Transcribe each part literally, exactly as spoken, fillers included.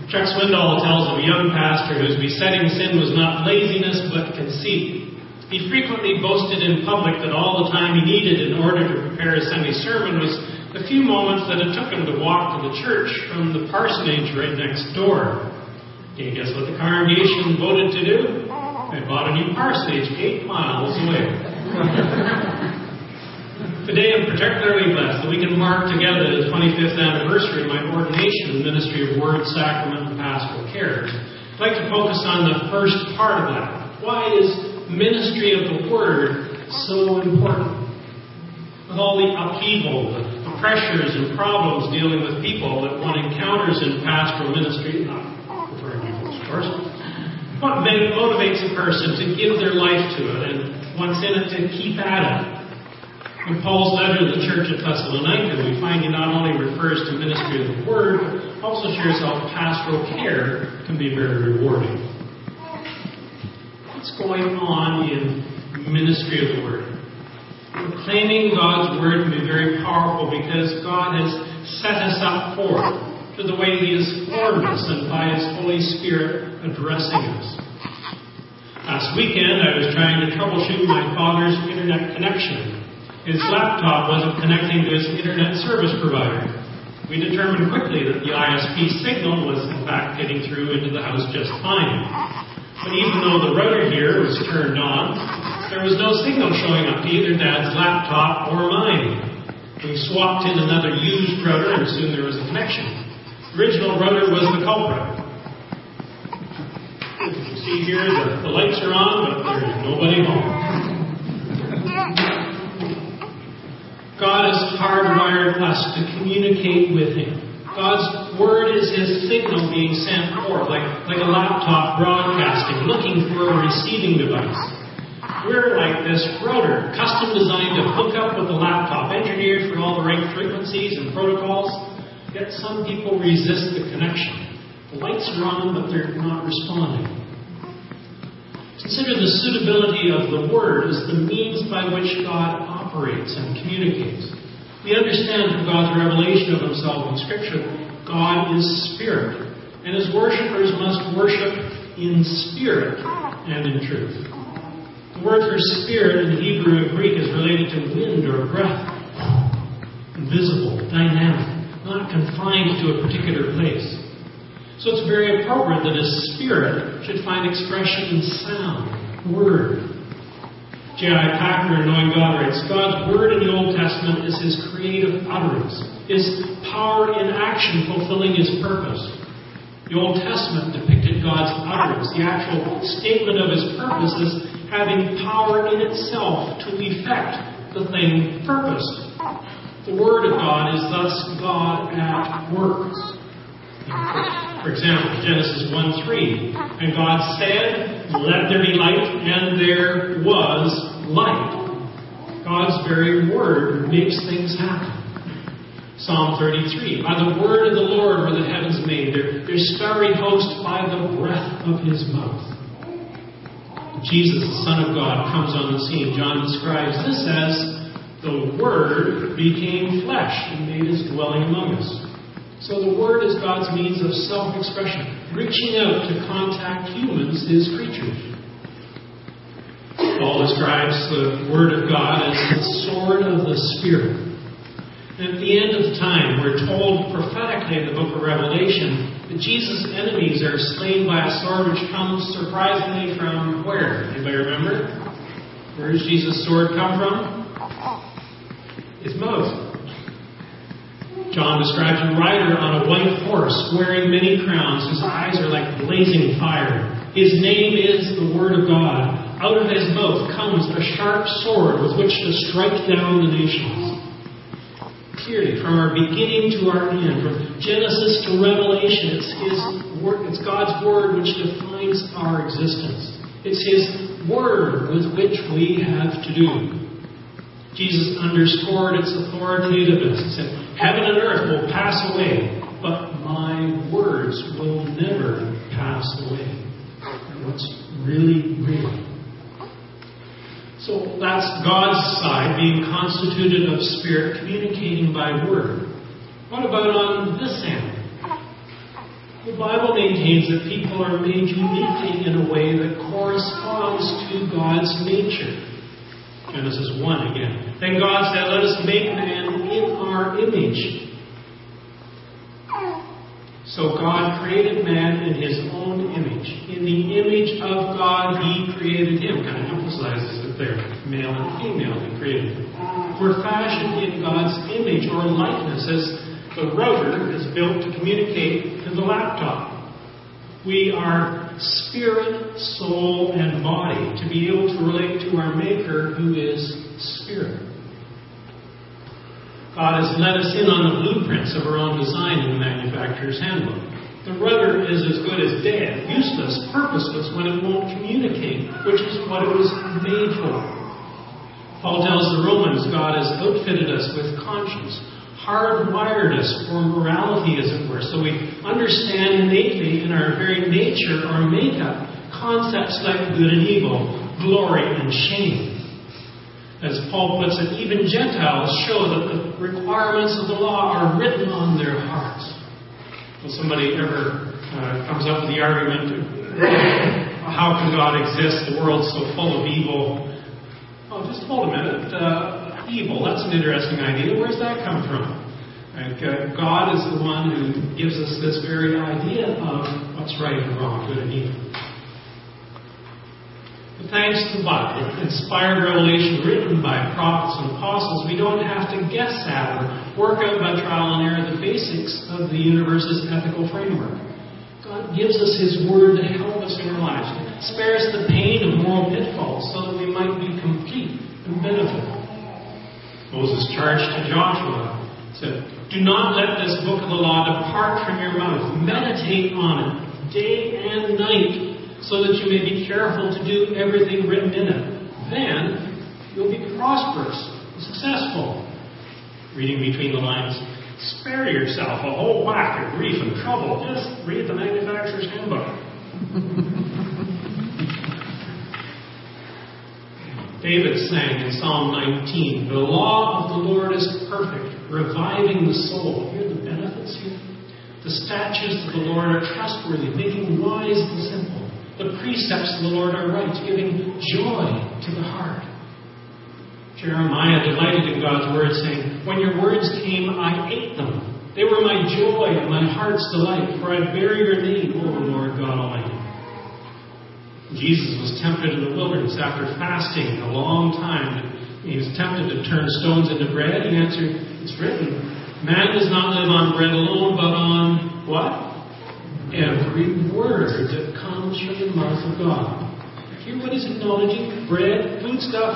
Chuck Swindoll tells of a young pastor whose besetting sin was not laziness but conceit. He frequently boasted in public that all the time he needed in order to prepare a Sunday sermon was the few moments that it took him to walk to the church from the parsonage right next door. Can you guess what the congregation voted to do? They bought a new parsonage eight miles away. Today I'm particularly blessed that we can mark together the twenty-fifth anniversary of my ordination in the ministry of Word, Sacrament, and Pastoral Care. I'd like to focus on the first part of that. Why is ministry of the Word so important? With all the upheaval, the pressures and problems dealing with people that one encounters in pastoral ministry, not referring to people, of course, what motivates a person to give their life to it and once in it to keep at it? In Paul's letter to the church at Thessalonica, we find he not only refers to ministry of the Word, but also shares how pastoral care can be very rewarding. What's going on in ministry of the Word? Proclaiming God's Word can be very powerful because God has set us up for it, to the way He has formed us and by His Holy Spirit addressing us. Last weekend, I was trying to troubleshoot my father's internet connection. His laptop wasn't connecting to his internet service provider. We determined quickly that the I S P signal was in fact getting through into the house just fine. But even though the router here was turned on, there was no signal showing up to either Dad's laptop or mine. We swapped in another used router and soon there was a connection. The original router was the culprit. As you can see here, the, the lights are on, but there's nobody home. God has hardwired us to communicate with Him. God's Word is His signal being sent forth, like, like a laptop broadcasting, looking for a receiving device. We're like this router, custom designed to hook up with the laptop, engineered for all the right frequencies and protocols, yet some people resist the connection. The lights are on, but they're not responding. Consider the suitability of the Word as the means by which God operates and communicates. We understand from God's revelation of Himself in Scripture, God is Spirit, and His worshippers must worship in spirit and in truth. The word for spirit in Hebrew and Greek is related to wind or breath, invisible, dynamic, not confined to a particular place. So it's very appropriate that a spirit should find expression in sound, word. J I Packer in Knowing God writes, God's Word in the Old Testament is His creative utterance, His power in action fulfilling His purpose. The Old Testament depicted God's utterance, the actual statement of His purposes, having power in itself to effect the thing purposed. The Word of God is thus God at work. For example, Genesis one three, and God said, let there be light, and there was light. God's very Word makes things happen. Psalm thirty-three, by the word of the Lord were the heavens made, their, their starry host by the breath of His mouth. Jesus, the Son of God, comes on the scene. John describes this as the Word became flesh and made His dwelling among us. So the Word is God's means of self-expression, reaching out to contact humans, His creatures. Paul describes the Word of God as the sword of the Spirit. And at the end of time, we're told prophetically in the book of Revelation that Jesus' enemies are slain by a sword which comes surprisingly from where? Anybody remember? Where does Jesus' sword come from? His mouth. John describes a rider on a white horse, wearing many crowns, whose eyes are like blazing fire. His name is the Word of God. Out of His mouth comes a sharp sword with which to strike down the nations. Clearly, from our beginning to our end, from Genesis to Revelation, it's His word, it's God's Word which defines our existence. It's His Word with which we have to do. Jesus underscored its authoritativeness. He said, heaven and earth will pass away, but my words will never pass away. And what's really real. So that's God's side, being constituted of Spirit, communicating by word. What about on this end? The Bible maintains that people are made uniquely in a way that corresponds to God's nature. Genesis one again. Then God said, let us make man in our image. So God created man in his own image. In the image of God, he created him. Kind of emphasizes it there. Male and female, he created them. We're fashioned in God's image or likeness, as the router is built to communicate to the laptop. We are spirit, soul, and body to be able to relate to our Maker, who is spirit. God has let us in on the blueprints of our own design in the manufacturer's handbook. The rudder is as good as dead, useless, purposeless when it won't communicate, which is what it was made for. Paul tells the Romans God has outfitted us with conscience, hardwired us for morality, as it were, so we understand innately in our very nature or makeup concepts like good and evil, glory and shame. As Paul puts it, even Gentiles show that the requirements of the law are written on their hearts. When somebody ever uh, comes up with the argument, how can God exist? The world's so full of evil. Oh, just hold a minute. Uh, evil, that's an interesting idea. Where's that come from? Like, uh, God is the one who gives us this very idea of what's right and wrong, good and evil. But thanks to the Bible, inspired revelation written by prophets and apostles, we don't have to guess at or work out by trial and error the basics of the universe's ethical framework. God gives us His Word to help us in our lives, to spare us the pain of moral pitfalls so that we might be complete and benefit. Moses charged to Joshua, said, do not let this book of the law depart from your mouth. Meditate on it day and night, so that you may be careful to do everything written in it. Then you'll be prosperous and successful. Reading between the lines, spare yourself a whole whack of grief and trouble. Just read the manufacturer's handbook. David sang in Psalm nineteen, the law of the Lord is perfect, reviving the soul. Hear the benefits here? The statutes of the Lord are trustworthy, making wise the simple. The precepts of the Lord are right, giving joy to the heart. Jeremiah delighted in God's word, saying, when your words came, I ate them. They were my joy and my heart's delight, for I bear your name, O Lord God Almighty. Jesus was tempted in the wilderness after fasting a long time. He was tempted to turn stones into bread. He answered, it's written, man does not live on bread alone, but on what? Every word that comes from the mouth of God. Hear what he's acknowledging? Bread, food stuff,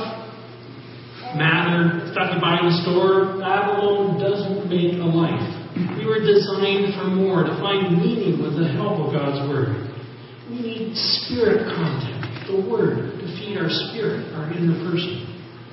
matter, stuff you buy in the store, that alone doesn't make a life. We were designed for more, to find meaning with the help of God's Word. We need spirit content, the Word, to feed our spirit, our inner person.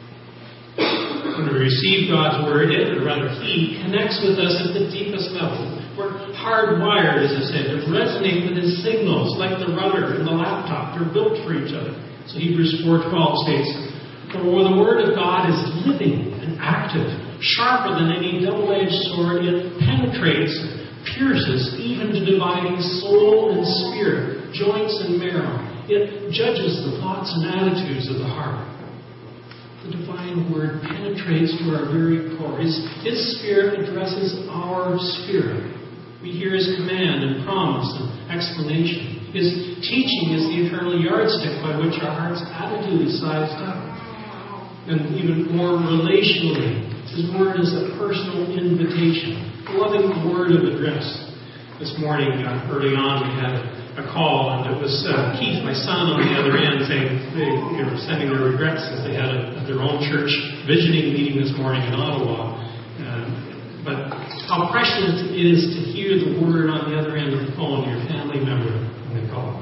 When we receive God's Word, it, or rather He, connects with us at the deepest level. We're hardwired, as I said, to resonate with His signals, like the rudder and the laptop. They're built for each other. So Hebrews four twelve states, for the Word of God is living and active, sharper than any double-edged sword. It penetrates, pierces, even to dividing soul and spirit, joints and marrow. It judges the thoughts and attitudes of the heart. The divine Word penetrates to our very core. His, His Spirit addresses our spirit. We hear His command and promise and explanation. His teaching is the eternal yardstick by which our heart's attitude is sized up. And even more relationally, His Word is a personal invitation, a loving word of address. This morning, uh, early on, we had a call, and it was uh, Keith, my son, on the other end, saying they, they were sending their regrets as they had a, at their own church visioning meeting this morning in Ottawa. Uh, but how precious it is to hear the Word on the other end of the phone, your family member, when they call.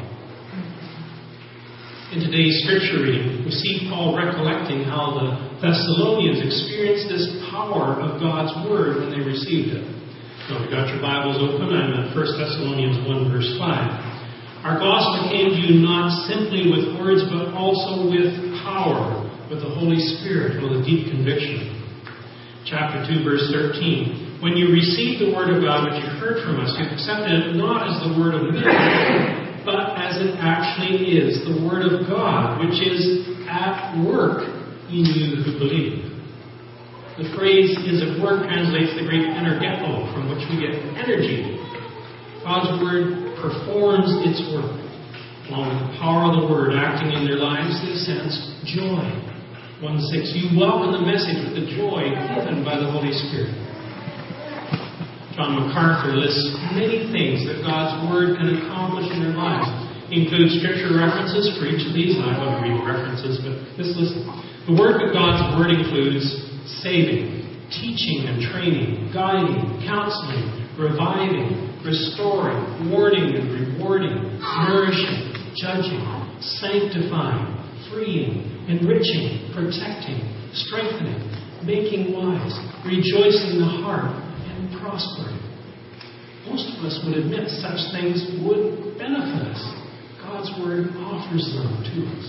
In today's scripture reading, we see Paul recollecting how the Thessalonians experienced this power of God's Word when they received it. So if you've got your Bibles open, I'm at First Thessalonians one, verse five. Our gospel came to you not simply with words, but also with power, with the Holy Spirit, with a deep conviction. Chapter two, verse thirteen. when you receive the Word of God which you heard from us, you accepted it not as the word of men, but as it actually is, the Word of God, which is at work in you who believe. The phrase "is at work" translates the Greek energeto, from which we get energy. God's Word performs its work. Along with the power of the Word acting in their lives, they sense joy. one six, you welcome the message with the joy given by the Holy Spirit. John MacArthur lists many things that God's Word can accomplish in their lives. He includes scripture references for each of these. I won't read the references, but this list. The work of God's Word includes saving, teaching and training, guiding, counseling, reviving, restoring, warning and rewarding, nourishing, judging, sanctifying, freeing, enriching, protecting, strengthening, making wise, rejoicing the heart, and prospering. Most of us would admit such things would benefit us. God's Word offers them to us.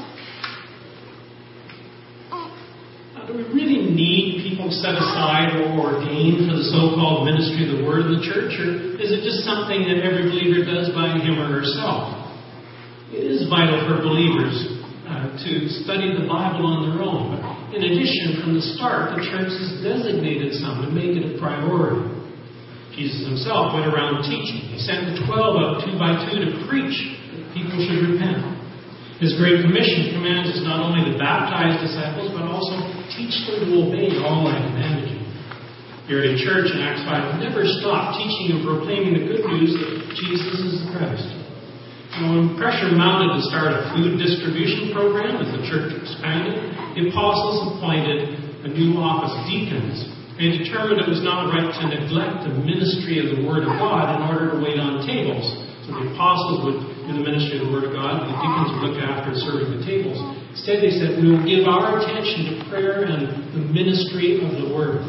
Now, do we really need people set aside or ordained for the so-called ministry of the Word of the church, or is it just something that every believer does by him or herself? It is vital for believers uh, to study the Bible on their own. But in addition, from the start, the church has designated some to make it a priority. Jesus himself went around teaching. He sent the twelve out two by two to preach that people should repent. His Great Commission commands us not only to baptize disciples, but also teach them to obey all I commanded you. The early church in Acts five never stopped teaching and proclaiming the good news that Jesus is the Christ. When pressure mounted to start a food distribution program as the church expanded, the apostles appointed a new office, deacons. They determined it was not right to neglect the ministry of the Word of God in order to wait on tables. So the apostles would do the ministry of the Word of God, and the deacons would look after serving the tables. Instead, they said, we will give our attention to prayer and the ministry of the Word.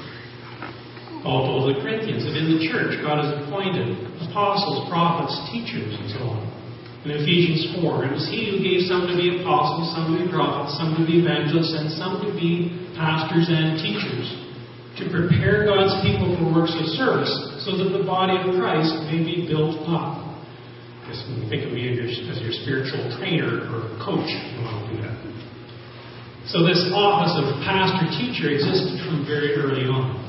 Paul told the Corinthians that in the church God has appointed apostles, prophets, teachers, and so on. In Ephesians four, it was He who gave some to be apostles, some to be prophets, some to be evangelists, and some to be pastors and teachers, to prepare God's people for works of service, so that the body of Christ may be built up. I guess when you think of me as your, as your spiritual trainer or coach, you want to do that. So this office of pastor-teacher existed from very early on.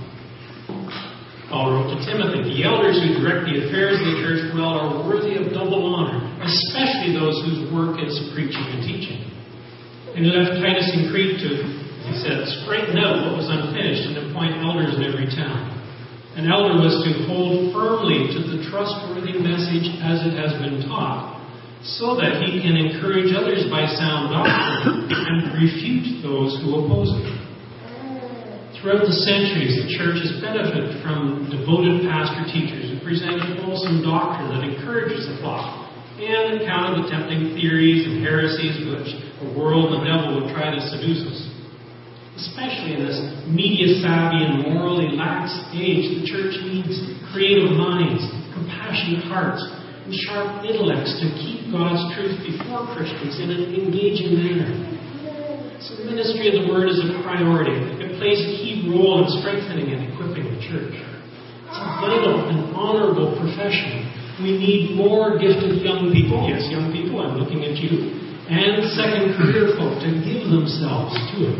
Paul wrote to Timothy, the elders who direct the affairs of the church well are worthy of double honor, especially those whose work is preaching and teaching. And he left Titus in Crete to, he said, straighten out what was unfinished and appoint elders in every town. An elder was to hold firmly to the trustworthy message as it has been taught, so that he can encourage others by sound doctrine and refute those who oppose it. Throughout the centuries, the church has benefited from devoted pastor-teachers who present wholesome doctrine that encourages the flock and counter the tempting theories and heresies with which the world and the devil would try to seduce us. Especially in this media-savvy and morally lax age, the church needs creative minds, compassionate hearts, and sharp intellects to keep God's truth before Christians in an engaging manner. So the ministry of the Word is a priority. It plays a key role in strengthening and equipping the church. It's a vital and honorable profession. We need more gifted young people, yes, young people, I'm looking at you, and second career folk to give themselves to it.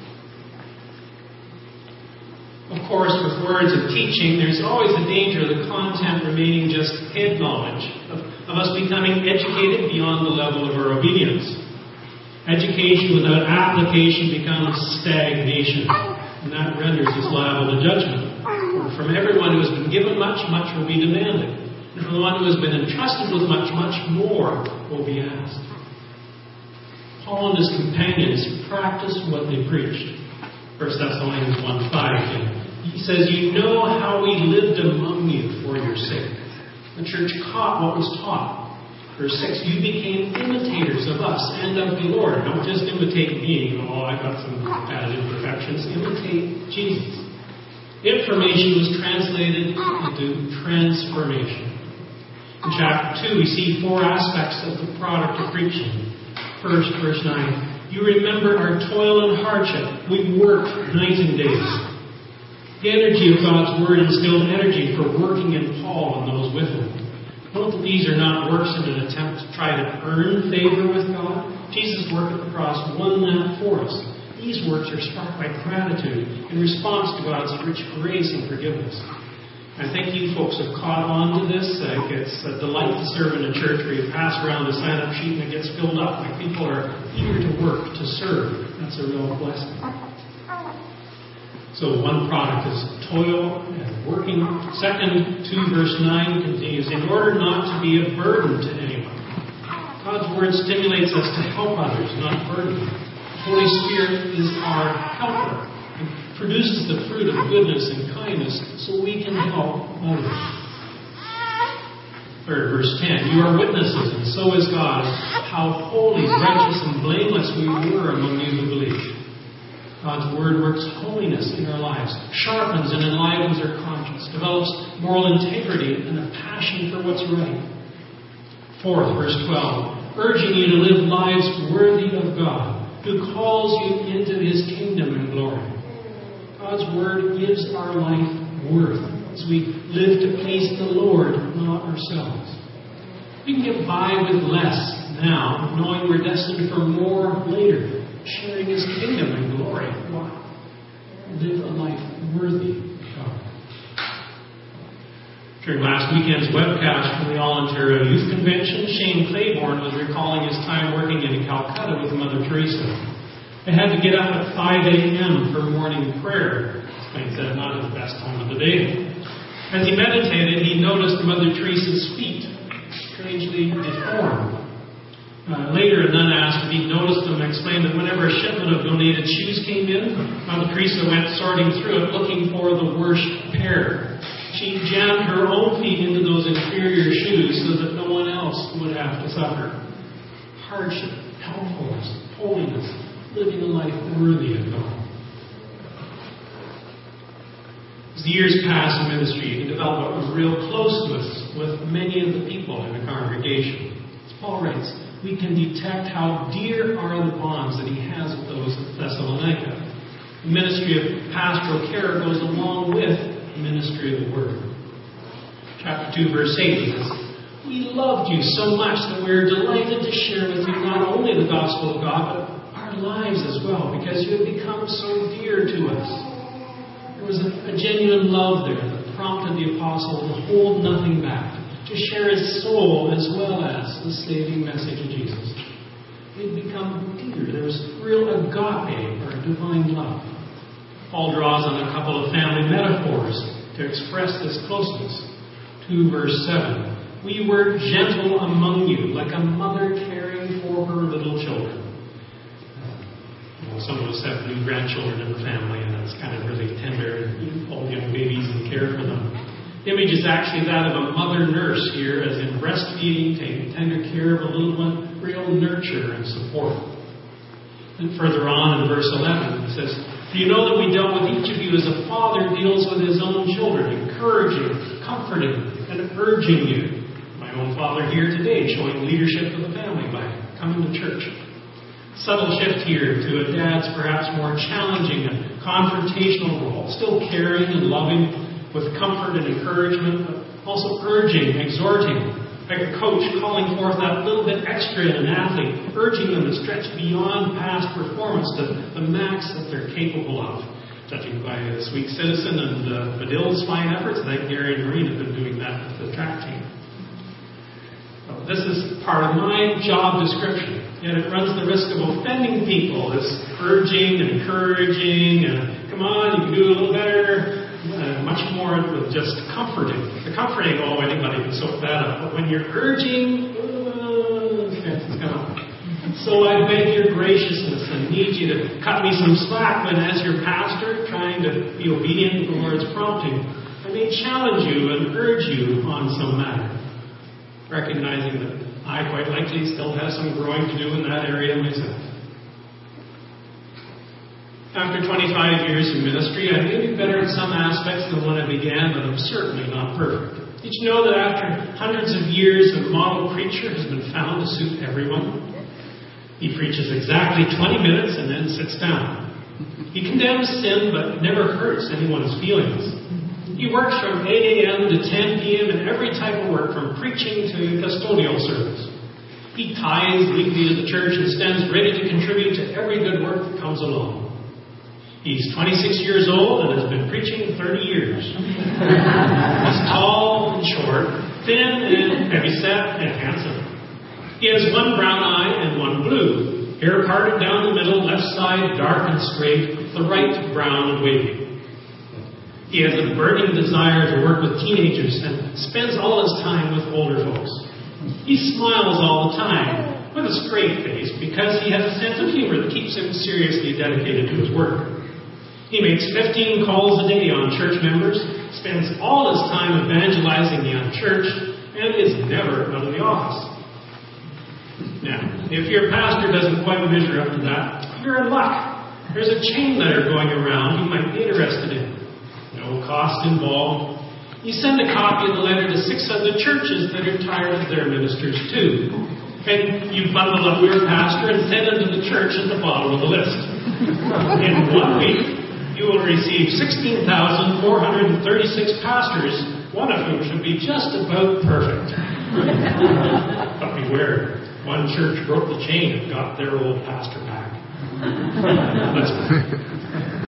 Of course, with words of teaching, there's always the danger of the content remaining just head knowledge, of, of us becoming educated beyond the level of our obedience. Education without application becomes stagnation, and that renders us liable to judgment. For from everyone who has been given much, much will be demanded. And from the one who has been entrusted with much, much more will be asked. Paul and his companions practiced what they preached. First Thessalonians one five. He says, you know how we lived among you for your sake. The church caught what was taught. Verse six, you became imitators of us and of the Lord. Don't just imitate me. Oh, I got some bad imperfections. Imitate Jesus. Information was translated into transformation. In chapter two, we see four aspects of the product of preaching. First, verse nine, you remember our toil and hardship. We worked night and day. The energy of God's Word instilled energy for working in Paul and those with him. Note that these are not works in an attempt to try to earn favor with God. Jesus' work at the cross won that for us. These works are sparked by gratitude in response to God's rich grace and forgiveness. I think you folks have caught on to this. Like it's a delight to serve in a church where you pass around the sign-up sheet and it gets filled up. Like people are eager to work, to serve. That's a real blessing. So one product is toil and working. Second, two verse nine continues, in order not to be a burden to anyone. God's Word stimulates us to help others, not burden them. The Holy Spirit is our helper and produces the fruit of goodness and kindness so we can help others. Third, verse ten, you are witnesses, and so is God, how holy, righteous, and blameless we were among you who believe. God's Word works holiness in our lives, sharpens and enlivens our conscience, develops moral integrity and a passion for what's right. Fourth, verse twelve, urging you to live lives worthy of God, who calls you into His kingdom and glory. God's Word gives our life worth as we live to please the Lord, not ourselves. We can get by with less now, knowing we're destined for more later. Sharing His kingdom and glory. Wow. Live a life worthy of God. During last weekend's webcast from the All-Ontario Youth Convention, Shane Claiborne was recalling his time working in Calcutta with Mother Teresa. They had to get up at five a.m. for morning prayer. Explains that not at the best time of the day. As he meditated, he noticed Mother Teresa's feet, strangely deformed. Uh, later, a nun asked if he'd noticed them and explained that whenever a shipment of donated shoes came in, Mother Teresa went sorting through it looking for the worst pair. She jammed her own feet into those inferior shoes so that no one else would have to suffer. Hardship, helpfulness, holiness, living a life worthy of God. As the years pass in ministry, you can develop a real closeness with many of the people in the congregation. As Paul writes, we can detect how dear are the bonds that he has with those at Thessalonica. The ministry of pastoral care goes along with the ministry of the Word. Chapter two, verse eight says, we loved you so much that we are delighted to share with you not only the gospel of God, but our lives as well, because you have become so dear to us. There was a, a genuine love there that prompted the apostle to hold nothing back, to share his soul as well as the saving message of Jesus. They'd become dear. There was real agape, or divine love. Paul draws on a couple of family metaphors to express this closeness. two verse seven. We were gentle among you, like a mother caring for her little children. Well, some of us have new grandchildren in the family, and that's kind of really tender, and all young babies and care for them. The image is actually that of a mother nurse here, as in breastfeeding, taking tender care of a little one, real nurture and support. And further on in verse eleven, it says, for you know that we dealt with each of you as a father deals with his own children, encouraging, comforting, and urging you. My own father here today, showing leadership of the family by coming to church. Subtle shift here to a dad's perhaps more challenging and confrontational role, still caring and loving, with comfort and encouragement, but also urging, exhorting, like a coach calling forth that little bit extra in an athlete, urging them to stretch beyond past performance to the max that they're capable of. Judging by this week's Citizen and uh, Badill's fine efforts, I think Gary and Marine have been doing that with the track team. So this is part of my job description, yet it runs the risk of offending people, this urging and encouraging, and come on, you can do a little better. Uh, much more with just comforting. The comforting, oh, anybody can soak that up. But when you're urging, uh, it's kind of. So I beg your graciousness and need you to cut me some slack when, as your pastor, trying to be obedient to the Lord's prompting, I may challenge you and urge you on some matter, recognizing that I quite likely still have some growing to do in that area myself. After twenty-five years in ministry, I may be better at some aspects than when I began, but I'm certainly not perfect. Did you know that after hundreds of years, a model preacher has been found to suit everyone? He preaches exactly twenty minutes and then sits down. He condemns sin but never hurts anyone's feelings. He works from eight a.m. to ten p.m. in every type of work, from preaching to custodial service. He tithes weekly to the church and stands ready to contribute to every good work that comes along. He's twenty-six years old and has been preaching thirty years. He's tall and short, thin and heavyset and handsome. He has one brown eye and one blue, hair parted down the middle, left side dark and straight, the right brown and wavy. He has a burning desire to work with teenagers and spends all his time with older folks. He smiles all the time with a straight face because he has a sense of humor that keeps him seriously dedicated to his work. He makes fifteen calls a day on church members, spends all his time evangelizing the unchurched, and is never out of the office. Now, if your pastor doesn't quite measure up to that, you're in luck. There's a chain letter going around you might be interested in. No cost involved. You send a copy of the letter to six other churches that are tired of their ministers too. And you bundle up your pastor and send him to the church at the bottom of the list. In one week, you will receive sixteen thousand four hundred thirty-six pastors, one of whom should be just about perfect. But beware, one church broke the chain and got their old pastor back. Let's pray.